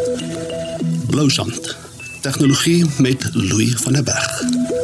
Blousand. Tegnologie met Louis van der Berg.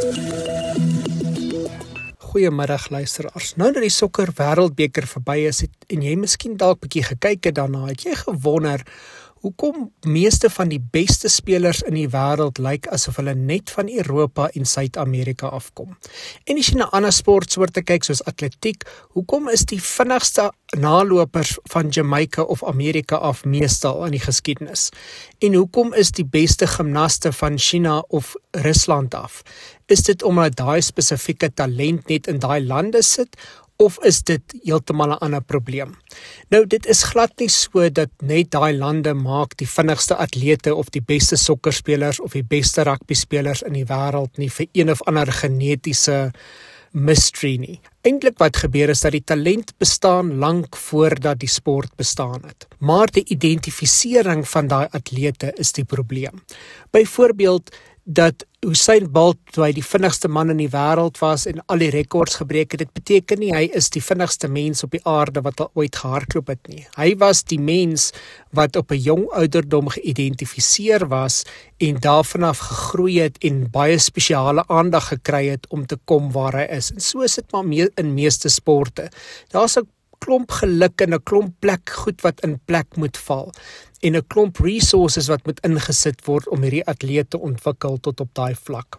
Goeiemiddag luisteraars. Nou dat die sokker wêreldbeker verby is en jy miskien dalk bietjie gekyk het daarna, het jy gewonder hoekom meeste van die beste spelers in die wêreld lyk asof hulle net van Europa en Suid-Amerika afkom. En as jy na ander sportsoorte kyk soos atletiek, hoekom is die vinnigste nalopers van Jamaica of Amerika af meestal in die geskiedenis? En hoekom is die beste gimnaste van China of Rusland af? Is dit omdat daai spesifieke talent net in daai lande sit? Of is dit heeltemal 'n ander probleem? Nou, dit is glad nie so dat net daai lande maak die vinnigste atlete of die beste sokkerspelers of die beste rugbyspelers in die wêreld nie vir een of ander genetiese mystery nie. Eintlik wat gebeur is dat die talent bestaan lank voordat die sport bestaan het. Maar die identifisering van daai atlete is die probleem. Byvoorbeeld dat Usain Bolt, toe hy die vinnigste man in die wêreld was en al die rekords gebreek het, dit beteken nie hy is die vinnigste mens op die aarde wat al ooit gehardloop het nie. Hy was die mens wat op 'n jong ouderdom geïdentifiseer was en daarvan af gegroei het en baie spesiale aandag gekry het om te kom waar hy is. En so is dit maar in meeste sporte. Daar's 'n klomp geluk en 'n klomp plek goed wat in plek moet val en 'n klomp resources wat moet ingesit word om hierdie atleet te ontwikkel tot op daai vlak.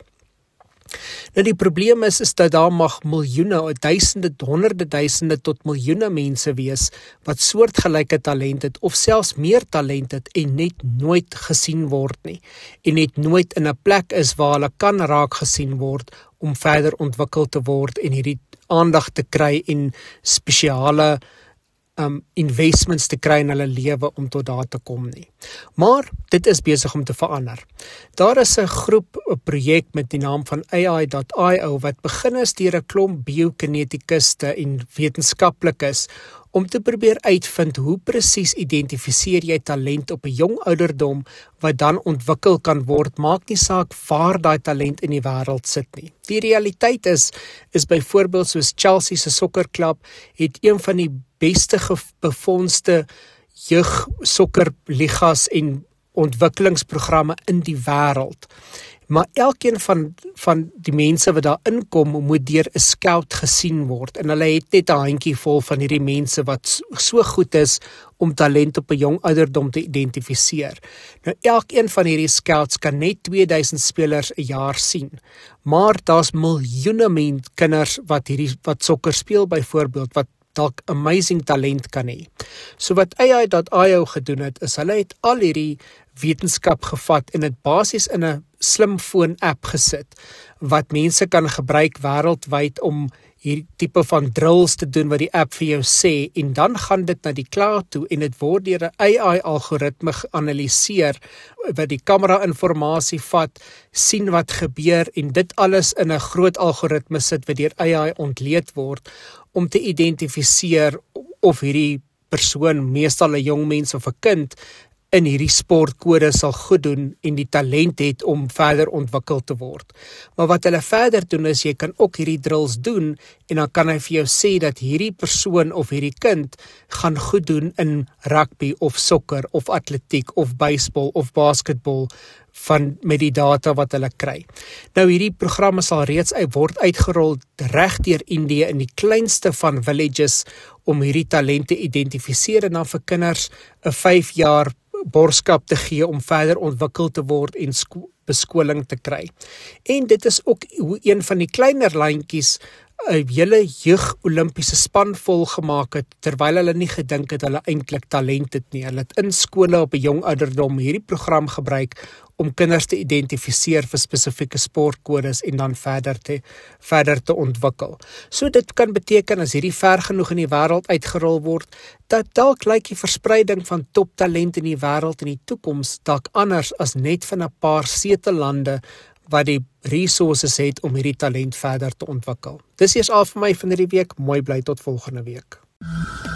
Nou die probleem is dat daar mag miljoene, duisende, honderde duisende tot miljoene mense wees wat soortgelyke talent het of selfs meer talent het en net nooit gesien word nie en net nooit in 'n plek is waar hulle kan raak gesien word om verder ontwikkel te word en hierdie aandag te kry en spesiale investments te kry in hulle lewe om tot daar te kom nie. Maar dit is besig om te verander. Daar is 'n groep, 'n projek met die naam van AI.io wat begin is deur 'n klomp biokinetikuste en wetenskaplikes om te probeer uitvind hoe presies identifiseer jy talent op 'n jong ouderdom wat dan ontwikkel kan word, maak nie saak waar daai talent in die wêreld sit nie. Die realiteit is byvoorbeeld soos Chelsea se sokkerklub het een van die beste befondste jeug-sokkerligas en ontwikkelingsprogramme in die wêreld. Maar elkeen van die mense wat daar inkom moet deur 'n scout gesien word en hulle het net 'n handjie vol van hierdie mense wat so goed is om talent op 'n jong ouderdom te identifiseer. Nou elkeen van hierdie scouts kan net 2000 spelers 'n jaar sien. Maar daar's miljoene kinders wat sokker speel byvoorbeeld wat dalk amazing talent kan hê. So wat AI.io gedoen het, is hulle het al hierdie wetenskap gevat en dit basies in 'n slimfoon app gesit, wat mense kan gebruik wêreldwyd om hierdie tipe van drills te doen wat die app vir jou sê, en dan gaan dit na die cloud toe en dit word deur 'n AI-algoritme geanalyseer, wat die kamera-informasie vat, sien wat gebeur en dit alles in 'n groot algoritme sit wat deur AI ontleed word, om te identifiseer of hierdie persoon, meestal 'n jong mens of 'n kind, in hierdie sportkode sal goed doen en die talent het om verder ontwikkel te word. Maar wat hulle verder doen is, jy kan ook hierdie drills doen en dan kan hy vir jou sê dat hierdie persoon of hierdie kind gaan goed doen in rugby of sokker of atletiek of baseball of basketbal met die data wat hulle kry. Nou hierdie programme sal reeds word uitgerol reg deur Indië in die kleinste van villages om hierdie talente identifiseer en dan vir kinders 'n 5 jaar borgskap te gee om verder ontwikkel te word en beskoling te kry. En dit is ook hoe een van die kleiner landjies 'n hele jeug-Olimpiese span volgemaak het, terwyl hulle nie gedink het hulle eintlik talent het nie. Hulle het in skole op 'n jong ouderdom hierdie program gebruik om kinders te identifiseer vir spesifieke sportkodes en dan verder te ontwikkel. So dit kan beteken as hierdie ver genoeg in die wêreld uitgerol word, dat dalk lyk die verspreiding van toptalent in die wêreld in die toekoms dalk anders as net van 'n paar setellande wat die resources het om hierdie talent verder te ontwikkel. Dis eers al vir my van hierdie week. Mooi bly tot volgende week.